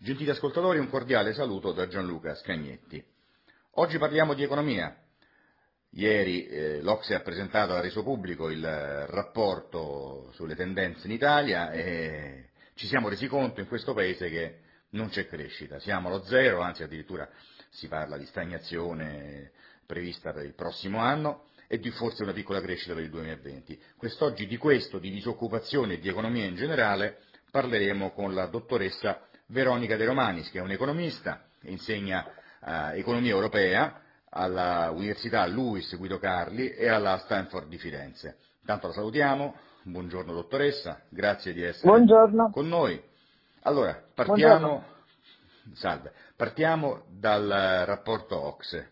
Gentili ascoltatori, un cordiale saluto da Gianluca Scagnetti. Oggi parliamo di economia. Ieri l'Ocse ha presentato, ha reso pubblico il rapporto sulle tendenze in Italia e ci siamo resi conto in questo Paese che non c'è crescita, siamo allo zero, anzi addirittura si parla di stagnazione prevista per il prossimo anno e di forse una piccola crescita per il 2020. Quest'oggi di questo, di disoccupazione e di economia in generale, parleremo con la dottoressa Veronica De Romanis, che è un'economista, insegna economia europea alla Università Luis Guido Carli e alla Stanford di Firenze. Intanto la salutiamo, buongiorno dottoressa, grazie di essere Buongiorno. con noi. Allora, Buongiorno. partiamo dal rapporto Ocse.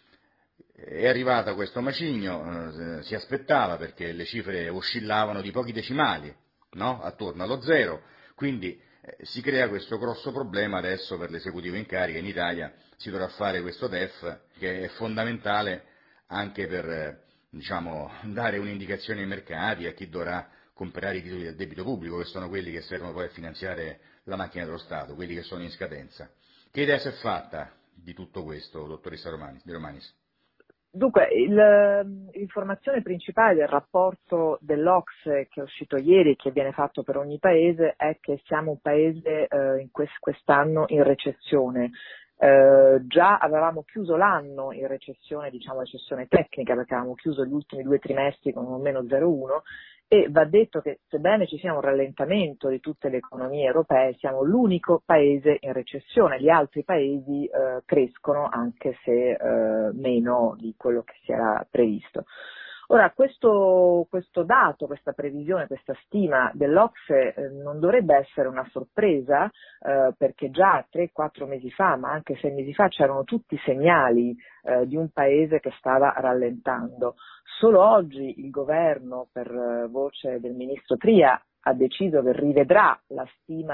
È arrivata questo macigno, si aspettava perché le cifre oscillavano di pochi decimali, no? Attorno allo zero, quindi si crea questo grosso problema adesso per l'esecutivo in carica in Italia, si dovrà fare questo DEF che è fondamentale anche per dare un'indicazione ai mercati, a chi dovrà comprare i titoli del debito pubblico, che sono quelli che servono poi a finanziare la macchina dello Stato, quelli che sono in scadenza. Che idea si è fatta di tutto questo, dottoressa De Romanis? Dunque, l'informazione principale del rapporto dell'Ocse che è uscito ieri e che viene fatto per ogni paese è che siamo un paese quest'anno in recessione. Già avevamo chiuso l'anno in recessione, diciamo recessione tecnica, perché avevamo chiuso gli ultimi 2 trimestri con un meno 0,1 e va detto che sebbene ci sia un rallentamento di tutte le economie europee, siamo l'unico paese in recessione, gli altri paesi crescono anche se meno di quello che si era previsto. Ora, questo dato, questa previsione, questa stima dell'Ocse non dovrebbe essere una sorpresa perché già 3-4 mesi fa, ma anche 6 mesi fa, c'erano tutti i segnali di un paese che stava rallentando. Solo oggi il governo, per voce del ministro Tria, ha deciso che rivedrà la stima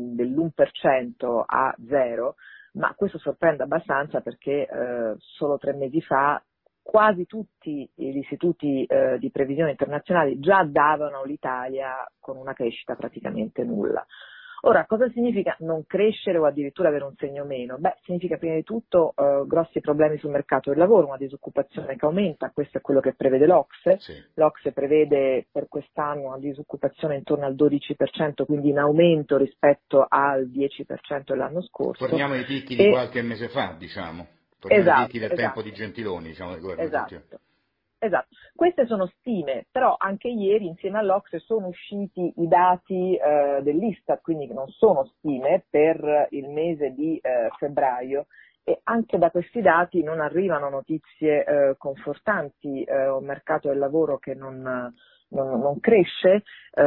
dell'1% a zero, ma questo sorprende abbastanza perché solo 3 mesi fa quasi tutti gli istituti di previsione internazionali già davano l'Italia con una crescita praticamente nulla. Ora, cosa significa non crescere o addirittura avere un segno meno? Beh, significa prima di tutto grossi problemi sul mercato del lavoro, una disoccupazione che aumenta, questo è quello che prevede l'Ocse. Sì. L'Ocse prevede per quest'anno una disoccupazione intorno al 12%, quindi in aumento rispetto al 10% dell'anno scorso. Torniamo ai picchi di qualche mese fa, diciamo. Torniamo ai picchi del tempo di Gentiloni, diciamo, del governo Gentiloni. Esatto, queste sono stime, però anche ieri insieme all'Ocse sono usciti i dati dell'Istat, quindi non sono stime per il mese di febbraio e anche da questi dati non arrivano notizie confortanti, un mercato del lavoro che non cresce,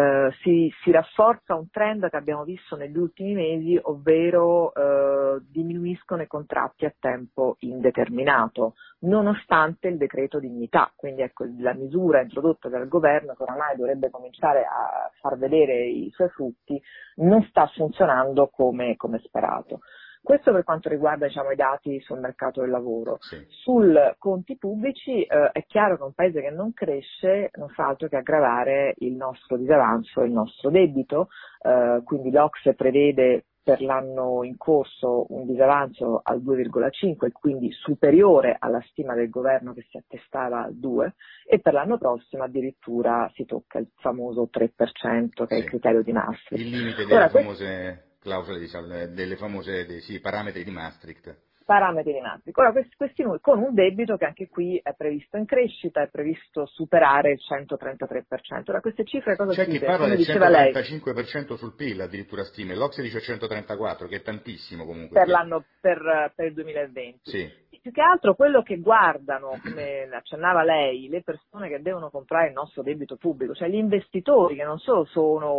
si rafforza un trend che abbiamo visto negli ultimi mesi, ovvero diminuiscono i contratti a tempo indeterminato, nonostante il decreto dignità, quindi ecco la misura introdotta dal governo che oramai dovrebbe cominciare a far vedere i suoi frutti, non sta funzionando come sperato. Questo per quanto riguarda i dati sul mercato del lavoro. Sì. Sul conti pubblici è chiaro che un paese che non cresce non fa altro che aggravare il nostro disavanzo, il nostro debito, quindi l'Ocse prevede per l'anno in corso un disavanzo al 2,5, quindi superiore alla stima del governo che si attestava al 2, e per l'anno prossimo addirittura si tocca il famoso 3% che è il criterio di Maastricht. Il limite delle famose clausole, parametri di Maastricht. Parametri di Maastricht. Ora questi noi con un debito che anche qui è previsto in crescita, è previsto superare il 133%. Ora queste cifre cosa C'è chi parla del 135% sul PIL, addirittura stime, l'Ocse dice 134, che è tantissimo comunque. Per l'anno, per il 2020. Sì. Più che altro quello che guardano, come accennava lei, le persone che devono comprare il nostro debito pubblico, cioè gli investitori che non sono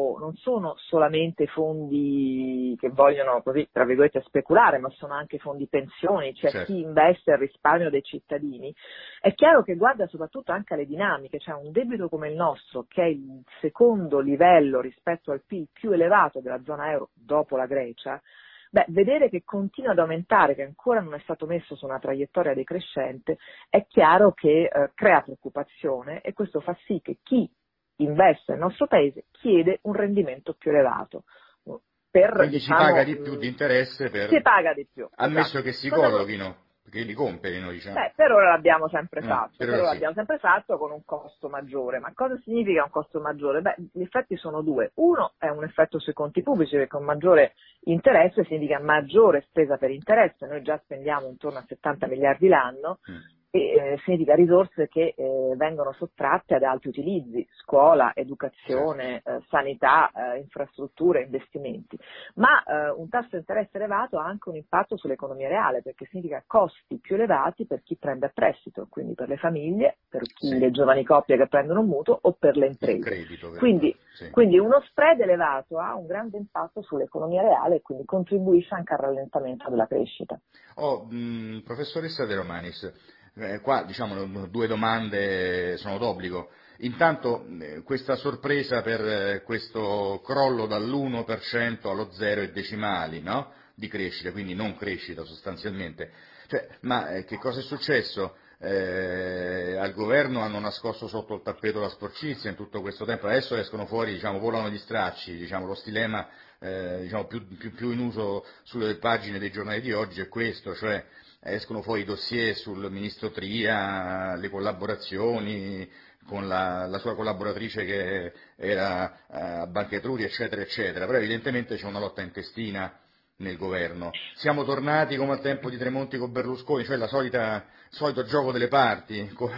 solamente fondi che vogliono così, tra virgolette, speculare, ma sono anche fondi pensioni, cioè certo. Chi investe il risparmio dei cittadini, è chiaro che guarda soprattutto anche alle dinamiche, cioè un debito come il nostro, che è il secondo livello rispetto al PIL più elevato della zona euro dopo la Grecia, vedere che continua ad aumentare, che ancora non è stato messo su una traiettoria decrescente, è chiaro che crea preoccupazione e questo fa sì che chi investe nel nostro paese chiede un rendimento più elevato. Quindi si paga di più di interesse si paga di più. ammesso Esatto. che si collochino, che li comprino, diciamo. Per ora l'abbiamo sempre fatto, per per ora ora sì. l'abbiamo sempre fatto con un costo maggiore. Ma cosa significa un costo maggiore? Gli effetti sono due. Uno è un effetto sui conti pubblici, perché un maggiore interesse significa maggiore spesa per interesse. Noi già spendiamo intorno a 70 miliardi l'anno e significa risorse che vengono sottratte ad altri utilizzi, scuola, educazione, sanità, infrastrutture, investimenti. Ma un tasso di interesse elevato ha anche un impatto sull'economia reale, perché significa costi più elevati per chi prende a prestito, quindi per le famiglie, per chi le giovani coppie che prendono un mutuo o per le imprese. Il credito, quindi uno spread elevato ha un grande impatto sull'economia reale e quindi contribuisce anche al rallentamento della crescita. Professoressa De Romanis, qua diciamo 2 domande sono d'obbligo. Intanto questa sorpresa per questo crollo dall'1% allo 0 e decimali, no? Di crescita, quindi non crescita sostanzialmente. Ma che cosa è successo? Al governo hanno nascosto sotto il tappeto la sporcizia in tutto questo tempo, adesso escono fuori, diciamo, volano gli stracci, diciamo, lo stilema diciamo, più in uso sulle pagine dei giornali di oggi è questo, cioè escono fuori i dossier sul ministro Tria, le collaborazioni con la sua collaboratrice che era a Banca Etruria, eccetera, eccetera, però evidentemente c'è una lotta intestina nel governo. Siamo tornati come al tempo di Tremonti con Berlusconi, cioè solito gioco delle parti, con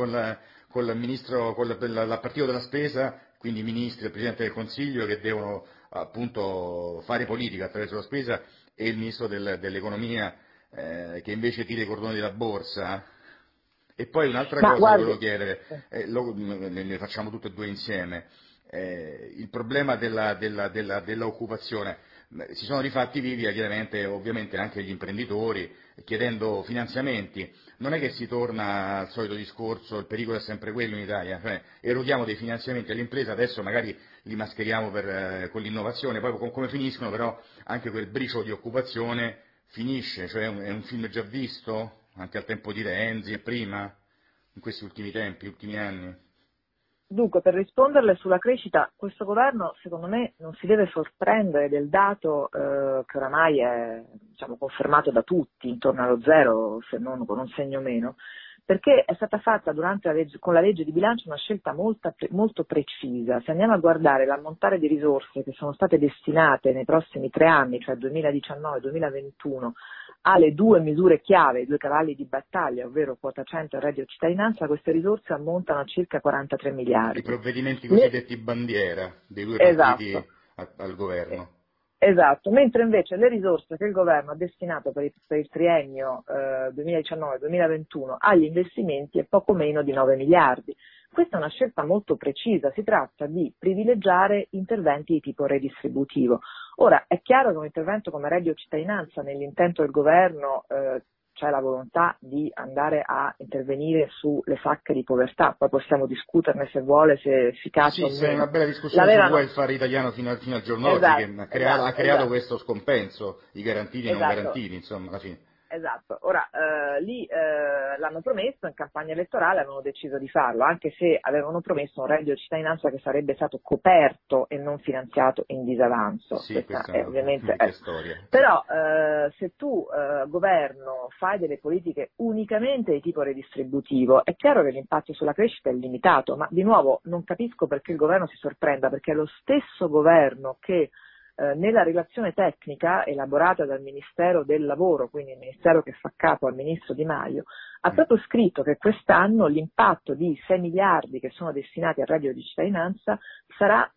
il ministro, con la partito della spesa, quindi i ministri e il Presidente del Consiglio che devono appunto fare politica attraverso la spesa e il ministro dell'economia che invece tira i cordoni della borsa. E poi un'altra cosa che volevo chiedere, le facciamo tutte e due insieme, il problema dell'occupazione. Si sono rifatti vivi chiaramente, ovviamente anche gli imprenditori chiedendo finanziamenti. Non è che si torna al solito discorso, il pericolo è sempre quello in Italia, cioè eroghiamo dei finanziamenti all'impresa, adesso magari li mascheriamo con l'innovazione, poi con come finiscono però anche quel briciolo di occupazione finisce, cioè è un film già visto, anche al tempo di Renzi e prima, in questi ultimi tempi, ultimi anni. Dunque, per risponderle sulla crescita, questo governo secondo me non si deve sorprendere del dato che oramai è confermato da tutti, intorno allo 0, se non con un segno meno, perché è stata fatta con la legge di bilancio una scelta molto precisa. Se andiamo a guardare l'ammontare di risorse che sono state destinate nei prossimi 3 anni, cioè 2019-2021, alle 2 misure chiave, i 2 cavalli di battaglia, ovvero quota 100 e reddito di cittadinanza, queste risorse ammontano a circa 43 miliardi. I provvedimenti cosiddetti bandiera dei 2 partiti al governo. Esatto, mentre invece le risorse che il governo ha destinato per il triennio 2019-2021 agli investimenti è poco meno di 9 miliardi. Questa è una scelta molto precisa, si tratta di privilegiare interventi di tipo redistributivo. Ora, è chiaro che un intervento come reddito cittadinanza nell'intento del governo c'è la volontà di andare a intervenire sulle sacche di povertà, poi possiamo discuterne se vuole, se è efficace o meno. Sì, è una bella discussione sul welfare italiano fino al giorno d'oggi, che ha creato questo scompenso, i garantiti e non garantiti, insomma, alla fine. Esatto, ora lì l'hanno promesso, in campagna elettorale avevano deciso di farlo, anche se avevano promesso un reddito di cittadinanza che sarebbe stato coperto e non finanziato in disavanzo. Sì, questa è ovviamente una storia. Però se tu governo fai delle politiche unicamente di tipo redistributivo, è chiaro che l'impatto sulla crescita è limitato, ma di nuovo non capisco perché il governo si sorprenda, perché è lo stesso governo che nella relazione tecnica elaborata dal Ministero del Lavoro, quindi il Ministero che fa capo al Ministro Di Maio, ha proprio scritto che quest'anno l'impatto di 6 miliardi che sono destinati al reddito di cittadinanza sarà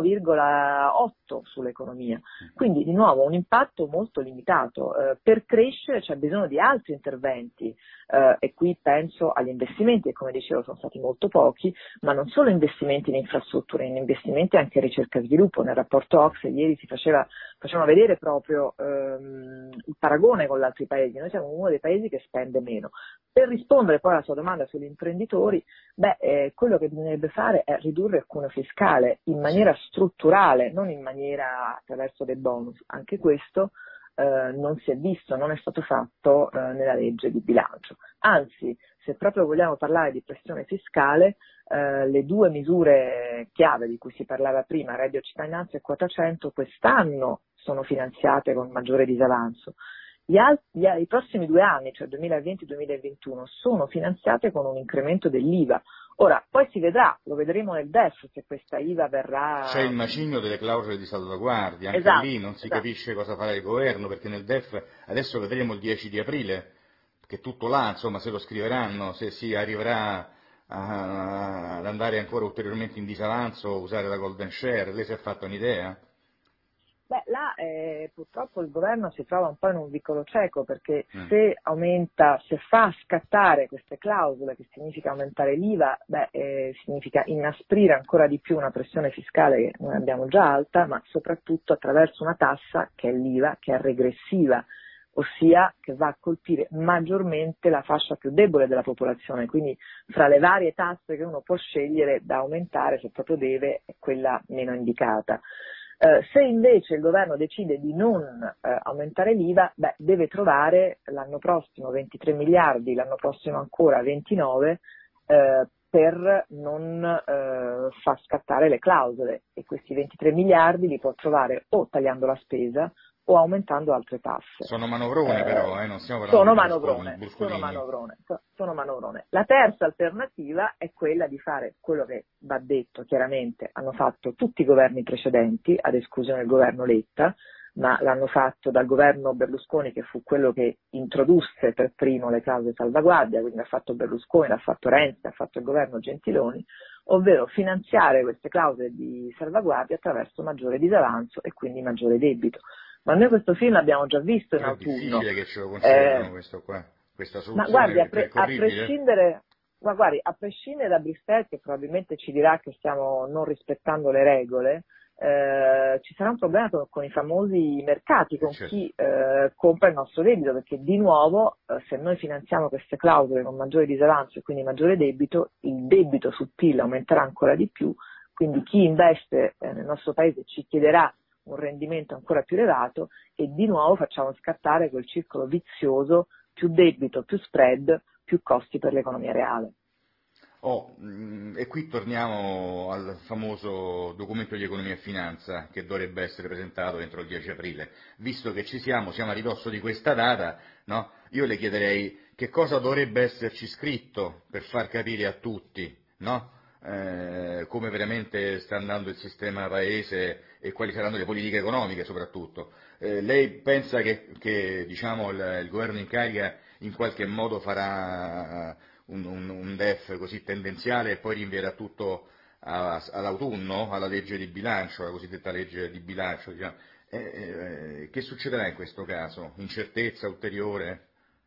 1,8 sull'economia. Quindi di nuovo un impatto molto limitato. Per crescere c'è bisogno di altri interventi e qui penso agli investimenti che come dicevo sono stati molto pochi, ma non solo investimenti in infrastrutture, in investimenti anche in ricerca e sviluppo. Nel rapporto OCSE ieri facevano vedere proprio il paragone con gli altri paesi. Noi siamo uno dei paesi che spende meno. Per rispondere poi alla sua domanda sugli imprenditori, quello che bisognerebbe fare è ridurre il cuneo fiscale in maniera strutturale, non in maniera attraverso dei bonus. Anche questo non si è visto, non è stato fatto nella legge di bilancio. Anzi, se proprio vogliamo parlare di pressione fiscale, le 2 misure chiave di cui si parlava prima, reddito cittadinanza e quota 100, quest'anno sono finanziate con maggiore disavanzo. I prossimi 2 anni, cioè 2020 e 2021, sono finanziate con un incremento dell'IVA. Ora, poi si vedrà, lo vedremo nel DEF, se questa IVA verrà... C'è il macigno delle clausole di salvaguardia, anche Esatto, lì non si esatto. capisce cosa farà il governo, perché nel DEF adesso vedremo il 10 di aprile, che tutto là, insomma, se lo scriveranno, se si arriverà ad andare ancora ulteriormente in disavanzo, usare la golden share. Lei si è fatta un'idea? Beh, là purtroppo il governo si trova un po' in un vicolo cieco, perché se fa scattare queste clausole, che significa aumentare l'IVA, significa inasprire ancora di più una pressione fiscale che noi abbiamo già alta, ma soprattutto attraverso una tassa che è l'IVA, che è regressiva, ossia che va a colpire maggiormente la fascia più debole della popolazione. Quindi fra le varie tasse che uno può scegliere da aumentare, se proprio deve, è quella meno indicata. Se invece il governo decide di non aumentare l'IVA, deve trovare l'anno prossimo 23 miliardi, l'anno prossimo ancora 29, per non far scattare le clausole, e questi 23 miliardi li può trovare o tagliando la spesa o aumentando altre tasse. Sono manovroni però, non stiamo parlando di bruscolini. Sono manovrone. La terza alternativa è quella di fare quello che va detto chiaramente, hanno fatto tutti i governi precedenti, ad esclusione del governo Letta, ma l'hanno fatto dal governo Berlusconi, che fu quello che introdusse per primo le clausole salvaguardia, quindi l'ha fatto Berlusconi, l'ha fatto Renzi, l'ha fatto il governo Gentiloni, ovvero finanziare queste clausole di salvaguardia attraverso maggiore disavanzo e quindi maggiore debito. Ma noi questo film l'abbiamo già visto in autunno. È difficile che ce lo considerino questa soluzione percorribile? A prescindere da Bruxelles, che probabilmente ci dirà che stiamo non rispettando le regole, ci sarà un problema con i famosi mercati, con chi compra il nostro debito, perché di nuovo se noi finanziamo queste clausole con maggiore disavanzo e quindi maggiore debito, il debito sul PIL aumenterà ancora di più, quindi chi investe nel nostro paese ci chiederà un rendimento ancora più elevato e di nuovo facciamo scattare quel circolo vizioso: più debito, più spread, più costi per l'economia reale. E qui torniamo al famoso documento di economia e finanza che dovrebbe essere presentato entro il 10 aprile. Visto che siamo a ridosso di questa data, no? Io le chiederei che cosa dovrebbe esserci scritto per far capire a tutti, no? Come veramente sta andando il sistema paese e quali saranno le politiche economiche soprattutto. Lei pensa che diciamo, il governo in carica in qualche modo farà un DEF così tendenziale e poi rinvierà tutto all'autunno, alla legge di bilancio, la cosiddetta legge di bilancio, diciamo. Che succederà in questo caso? Incertezza ulteriore?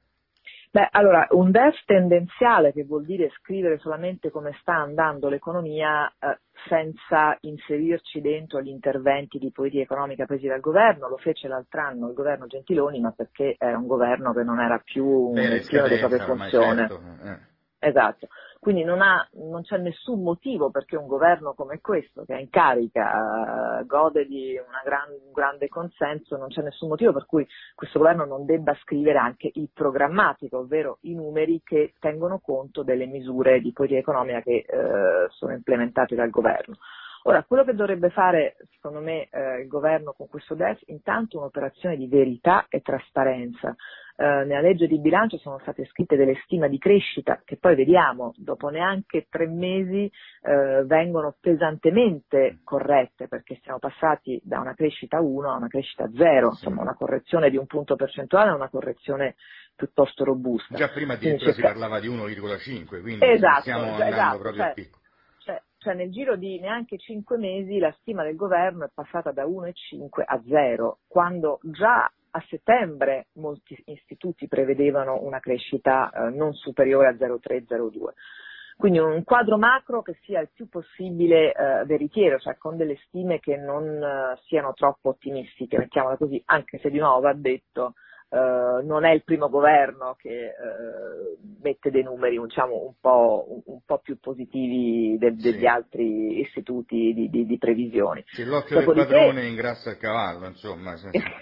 Allora, un DEF tendenziale, che vuol dire scrivere solamente come sta andando l'economia senza inserirci dentro gli interventi di politica economica presi dal governo, lo fece l'altro anno il governo Gentiloni, ma perché era un governo che non era più nel pieno delle proprie funzioni. Certo. Esatto, quindi non c'è nessun motivo perché un governo come questo, che è in carica, gode di un grande consenso, non c'è nessun motivo per cui questo governo non debba scrivere anche il programmatico, ovvero i numeri che tengono conto delle misure di politica economica che sono implementate dal governo. Ora, quello che dovrebbe fare, secondo me, il governo con questo DEF, intanto un'operazione di verità e trasparenza. Nella legge di bilancio sono state scritte delle stime di crescita che poi vediamo, dopo neanche 3 mesi, vengono pesantemente corrette, perché siamo passati da una crescita 1 a una crescita 0, insomma una correzione di 1 punto percentuale, una correzione piuttosto robusta. Già prima addirittura si parlava di 1,5, quindi stiamo andando proprio a picco. Cioè nel giro di neanche 5 mesi la stima del governo è passata da 1,5 a 0, quando già a settembre molti istituti prevedevano una crescita non superiore a 0,3-0,2. Quindi un quadro macro che sia il più possibile veritiero, cioè con delle stime che non siano troppo ottimistiche, mettiamola così, anche se di nuovo va detto non è il primo governo che mette dei numeri, diciamo, un po' più positivi degli altri istituti di previsioni. Sì, l'occhio del padrone ingrassa il cavallo, insomma.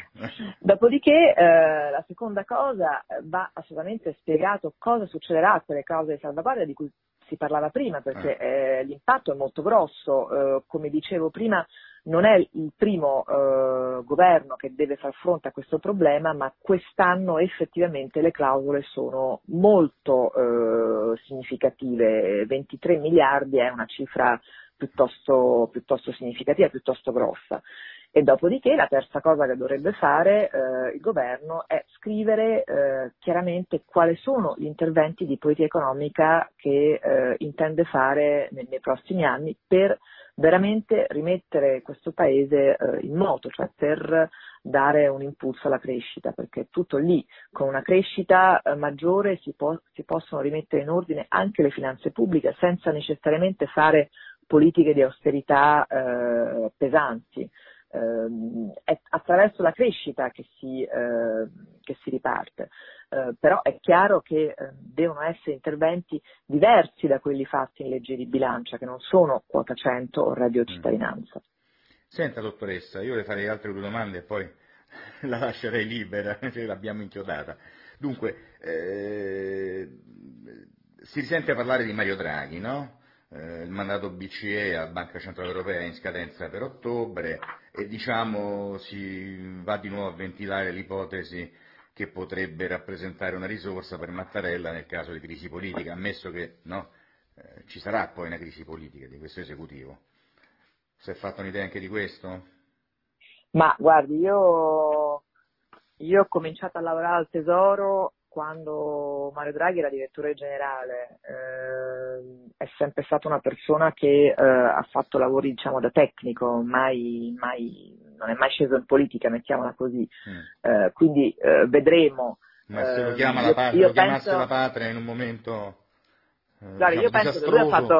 Dopodiché la seconda cosa, va assolutamente spiegato cosa succederà con le clausole di salvaguardia di cui si parlava prima, perché l'impatto è molto grosso. Come dicevo prima, non è il primo governo che deve far fronte a questo problema, ma quest'anno effettivamente le clausole sono molto significative. 23 miliardi è una cifra piuttosto significativa, piuttosto grossa. E dopodiché la terza cosa che dovrebbe fare il governo è scrivere chiaramente quali sono gli interventi di politica economica che intende fare nei prossimi anni per veramente rimettere questo paese in moto, cioè per dare un impulso alla crescita, perché è tutto lì. Con una crescita maggiore si possono rimettere in ordine anche le finanze pubbliche senza necessariamente fare politiche di austerità pesanti. È attraverso la crescita che si riparte, però è chiaro che devono essere interventi diversi da quelli fatti in legge di bilancio, che non sono quota 100 o reddito cittadinanza. Senta dottoressa, io le farei altre 2 domande e poi la lascerei libera, ce l'abbiamo inchiodata. Dunque, si sente parlare di Mario Draghi, no? Il mandato BCE a Banca Centrale Europea è in scadenza per ottobre e diciamo si va di nuovo a ventilare l'ipotesi che potrebbe rappresentare una risorsa per Mattarella nel caso di crisi politica, ammesso che no, ci sarà poi una crisi politica di questo esecutivo. Si è fatto un'idea anche di questo? Ma guardi, io ho cominciato a lavorare al Tesoro quando Mario Draghi era direttore generale, è sempre stata una persona che ha fatto lavori diciamo da tecnico, non è mai sceso in politica, mettiamola così, quindi vedremo. Ma se lo chiama la patria, lo chiamasse la patria in un momento guarda, io penso che lui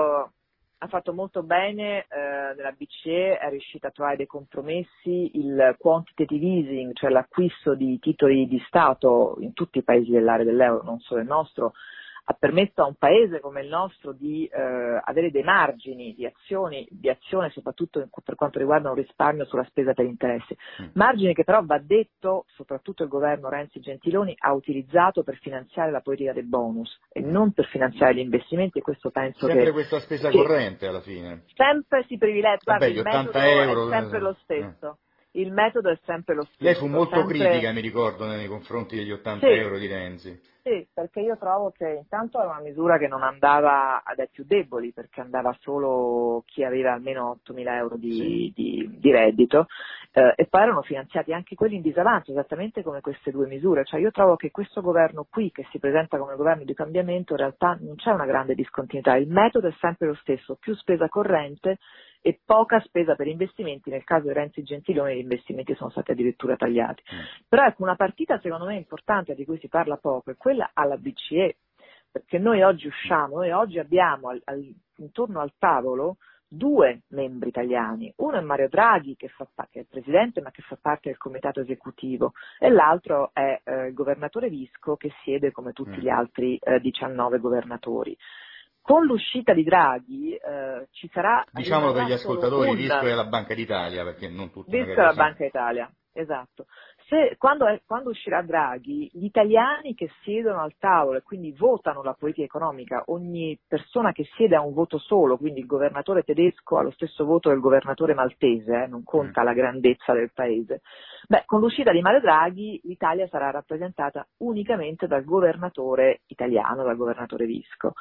ha fatto molto bene nella BCE, è riuscito a trovare dei compromessi, il quantitative easing, cioè l'acquisto di titoli di Stato in tutti i paesi dell'area dell'euro, non solo il nostro, ha permesso a un paese come il nostro di avere dei margini di azione soprattutto per quanto riguarda un risparmio sulla spesa per interessi, margini che però va detto soprattutto il governo Renzi Gentiloni ha utilizzato per finanziare la politica dei bonus e non per finanziare gli investimenti, e questo penso sempre questa spesa corrente alla fine. Sempre si privilegia, il metodo euro, è sempre lo stesso. Il metodo è sempre lo stesso. Lei fu molto critica, mi ricordo, nei confronti degli 80 euro di Renzi. Sì, perché io trovo che intanto era una misura che non andava dai più deboli, perché andava solo chi aveva almeno 8.000 euro di reddito, e poi erano finanziati anche quelli in disavanzo, esattamente come queste due misure. Cioè io trovo che questo governo qui, che si presenta come governo di cambiamento, in realtà non c'è una grande discontinuità, il metodo è sempre lo stesso, più spesa corrente e poca spesa per investimenti. Nel caso di Renzi Gentiloni gli investimenti sono stati addirittura tagliati. Però ecco, una partita secondo me importante di cui si parla poco è quella alla BCE, perché noi oggi abbiamo intorno al tavolo 2 membri italiani, uno è Mario Draghi che è il presidente ma che fa parte del comitato esecutivo, e l'altro è il governatore Visco che siede come tutti gli altri 19 governatori. Con l'uscita di Draghi ci sarà... Diciamolo per gli ascoltatori, Visco è la Banca d'Italia, perché non tutti Visco è la Banca d'Italia, esatto. Quando uscirà Draghi, gli italiani che siedono al tavolo e quindi votano la politica economica, ogni persona che siede ha un voto solo, quindi il governatore tedesco ha lo stesso voto del governatore maltese, non conta la grandezza del paese. Con l'uscita di Mario Draghi l'Italia sarà rappresentata unicamente dal governatore italiano, dal governatore Visco.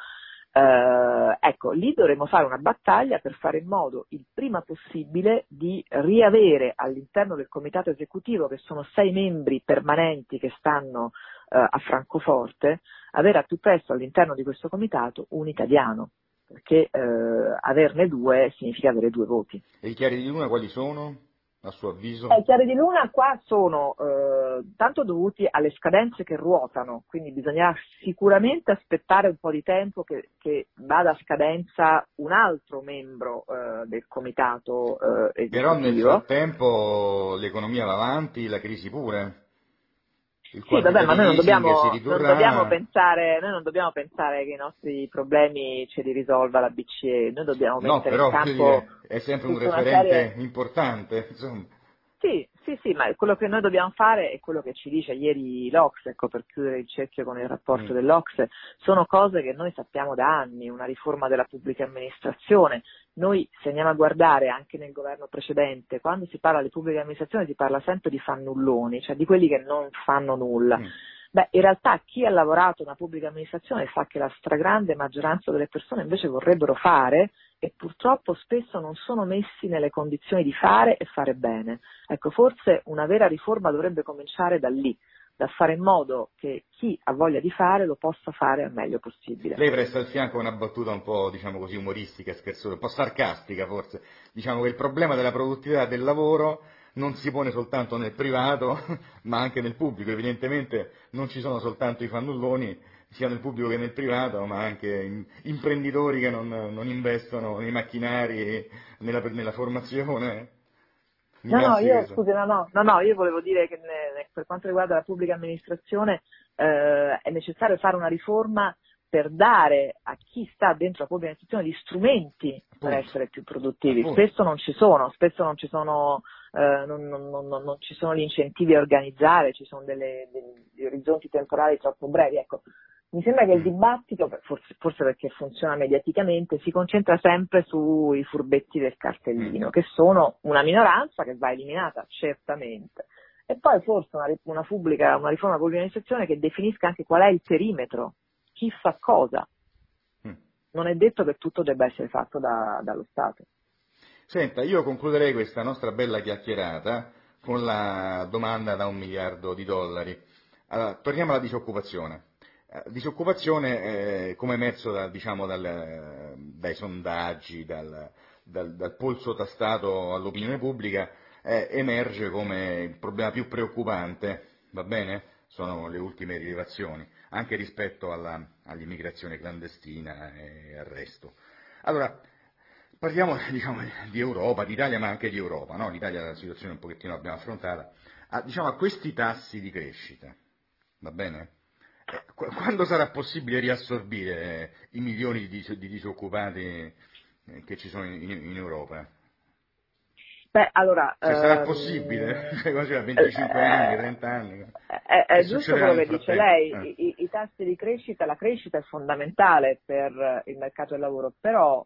Ecco, lì dovremo fare una battaglia per fare in modo il prima possibile di riavere all'interno del comitato esecutivo, che sono 6 membri permanenti che stanno a Francoforte, avere al più presto all'interno di questo comitato un italiano, perché averne 2 significa avere 2 voti. E i chiari di luna quali sono, a suo avviso? I chiari di luna qua sono tanto dovuti alle scadenze che ruotano, quindi bisognerà sicuramente aspettare un po' di tempo che vada a scadenza un altro membro del comitato esecutivo. Però nel frattempo l'economia va avanti, la crisi pure. Sì, vabbè, ma noi non dobbiamo pensare che i nostri problemi ce li risolva la BCE, noi dobbiamo mettere in campo... è sempre un referente importante, insomma. Sì, ma quello che noi dobbiamo fare è quello che ci dice ieri l'Ocse, ecco, per chiudere il cerchio con il rapporto dell'Ocse, sono cose che noi sappiamo da anni, una riforma della pubblica amministrazione. Noi, se andiamo a guardare anche nel governo precedente, quando si parla di pubblica amministrazione si parla sempre di fannulloni, cioè di quelli che non fanno nulla. Beh, in realtà chi ha lavorato nella pubblica amministrazione sa che la stragrande maggioranza delle persone invece vorrebbero fare e purtroppo spesso non sono messi nelle condizioni di fare e fare bene. Ecco, forse una vera riforma dovrebbe cominciare da lì, da fare in modo che chi ha voglia di fare lo possa fare al meglio possibile. Lei presta al fianco una battuta un po', diciamo così, umoristica, scherzosa, un po' sarcastica forse. Diciamo che il problema della produttività del lavoro non si pone soltanto nel privato, ma anche nel pubblico. Evidentemente non ci sono soltanto i fannulloni, sia nel pubblico che nel privato, ma anche imprenditori che non investono nei macchinari, nella formazione. Io volevo dire che per quanto riguarda la pubblica amministrazione è necessario fare una riforma per dare a chi sta dentro la pubblica amministrazione gli strumenti per essere più produttivi. Spesso non ci sono, non ci sono gli incentivi a organizzare, ci sono degli orizzonti temporali troppo brevi. Ecco, mi sembra che il dibattito, forse perché funziona mediaticamente, si concentra sempre sui furbetti del cartellino, che sono una minoranza che va eliminata, certamente. E poi forse una riforma della pubblica amministrazione che definisca anche qual è il perimetro, chi fa cosa. Non è detto che tutto debba essere fatto dallo Stato. Senta, io concluderei questa nostra bella chiacchierata con la domanda da $1 miliardo. Allora, torniamo alla disoccupazione. Disoccupazione, come emerso dai sondaggi, dal polso tastato all'opinione pubblica, emerge come il problema più preoccupante, va bene? Sono le ultime rilevazioni, anche rispetto all'immigrazione clandestina e al resto. Allora, parliamo di Europa, d'Italia, ma anche di Europa, no? L'Italia la situazione un pochettino l'abbiamo affrontata, a questi tassi di crescita, va bene? Quando sarà possibile riassorbire i milioni di disoccupati che ci sono in Europa? Beh, allora... sarà possibile? Cioè, 25 anni, 30 anni? È giusto quello che dice lei, i tassi di crescita, la crescita è fondamentale per il mercato del lavoro, però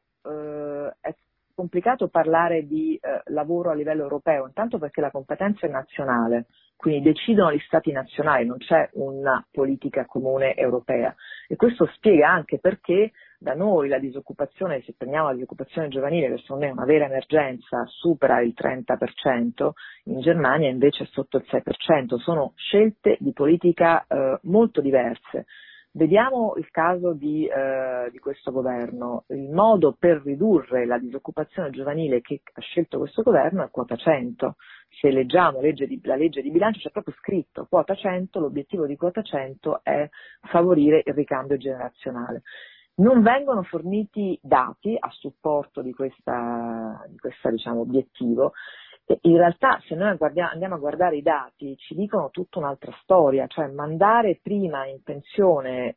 è complicato parlare di lavoro a livello europeo, intanto perché la competenza è nazionale, quindi decidono gli stati nazionali, non c'è una politica comune europea e questo spiega anche perché da noi la disoccupazione, se prendiamo la disoccupazione giovanile, che secondo me è una vera emergenza, supera il 30%, in Germania invece è sotto il 6%, sono scelte di politica molto diverse. Vediamo il caso di questo governo. Il modo per ridurre la disoccupazione giovanile che ha scelto questo governo è quota 100. Se leggiamo la legge di bilancio c'è proprio scritto quota 100, l'obiettivo di quota 100 è favorire il ricambio generazionale. Non vengono forniti dati a supporto di questa obiettivo. In realtà se noi andiamo a guardare i dati ci dicono tutta un'altra storia, cioè mandare prima in pensione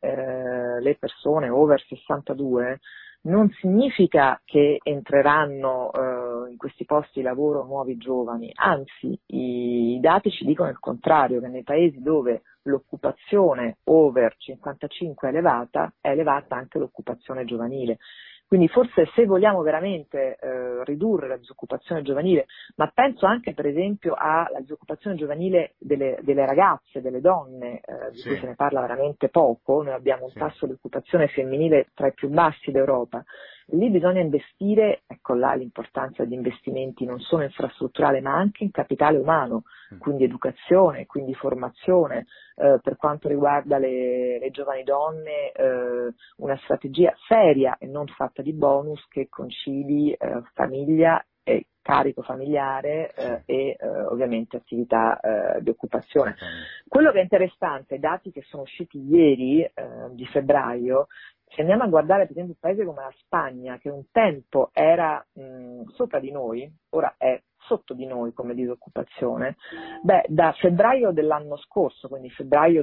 le persone over 62 non significa che entreranno in questi posti di lavoro nuovi giovani, anzi i dati ci dicono il contrario, che nei paesi dove l'occupazione over 55 è elevata anche l'occupazione giovanile. Quindi forse se vogliamo veramente ridurre la disoccupazione giovanile, ma penso anche per esempio alla disoccupazione giovanile delle ragazze, delle donne, di cui se ne parla veramente poco, noi abbiamo un tasso di occupazione femminile tra i più bassi d'Europa, lì bisogna investire, ecco là l'importanza di investimenti non solo infrastrutturale ma anche in capitale umano, quindi educazione, quindi formazione, per quanto riguarda le giovani donne, una strategia seria e non fatta di bonus che concili famiglia e carico familiare e ovviamente attività di occupazione. Quello che è interessante, i dati che sono usciti ieri di febbraio, se andiamo a guardare per esempio un paese come la Spagna, che un tempo era sopra di noi, ora è sotto di noi come disoccupazione, da febbraio dell'anno scorso, quindi febbraio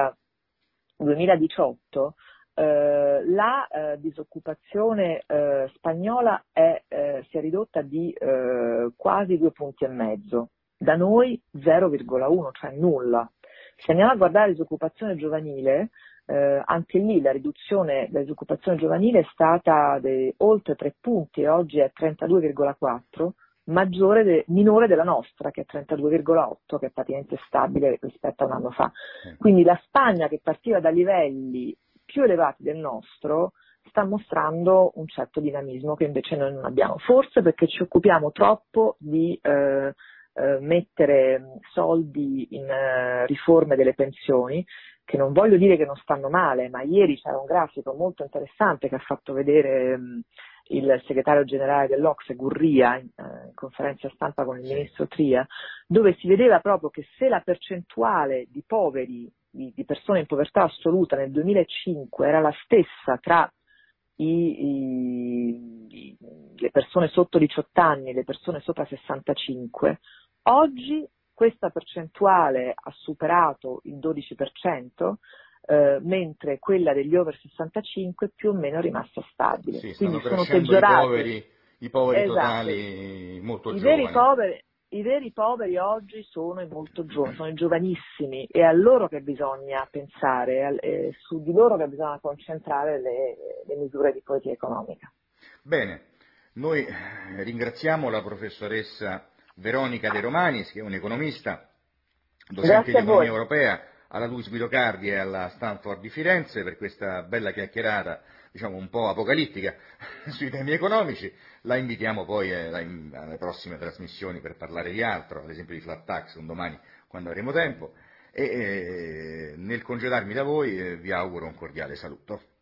2018, la disoccupazione spagnola si è ridotta di quasi 2,5 punti, da noi 0,1, cioè nulla. Se andiamo a guardare la disoccupazione giovanile, anche lì la riduzione della disoccupazione giovanile è stata oltre 3 punti e oggi è 32,4, minore della nostra che è 32,8, che è praticamente stabile rispetto a un anno fa. Quindi la Spagna, che partiva da livelli più elevati del nostro, sta mostrando un certo dinamismo che invece noi non abbiamo, forse perché ci occupiamo troppo di mettere soldi in riforme delle pensioni, che non voglio dire che non stanno male, ma ieri c'era un grafico molto interessante che ha fatto vedere il segretario generale dell'Ocse, Gurria, in conferenza stampa con il ministro Tria, dove si vedeva proprio che se la percentuale di poveri, di persone in povertà assoluta nel 2005 era la stessa tra le persone sotto 18 anni e le persone sopra 65, oggi questa percentuale ha superato il 12%, mentre quella degli over 65 più o meno è rimasta stabile. Sì, quindi sono crescendo peggiorati. i poveri Esatto. totali molto giovani. I veri poveri oggi sono i molto giovani, sono i giovanissimi, e è a loro che bisogna pensare, su di loro che bisogna concentrare le misure di politica economica. Bene, noi ringraziamo la professoressa Veronica De Romanis, che è un'economista, docente di economia europea alla Luis Guido Cardi e alla Stanford di Firenze, per questa bella chiacchierata, diciamo un po' apocalittica, sui temi economici. La invitiamo poi alle prossime trasmissioni per parlare di altro, ad esempio di flat tax, un domani quando avremo tempo, e nel congedarmi da voi vi auguro un cordiale saluto.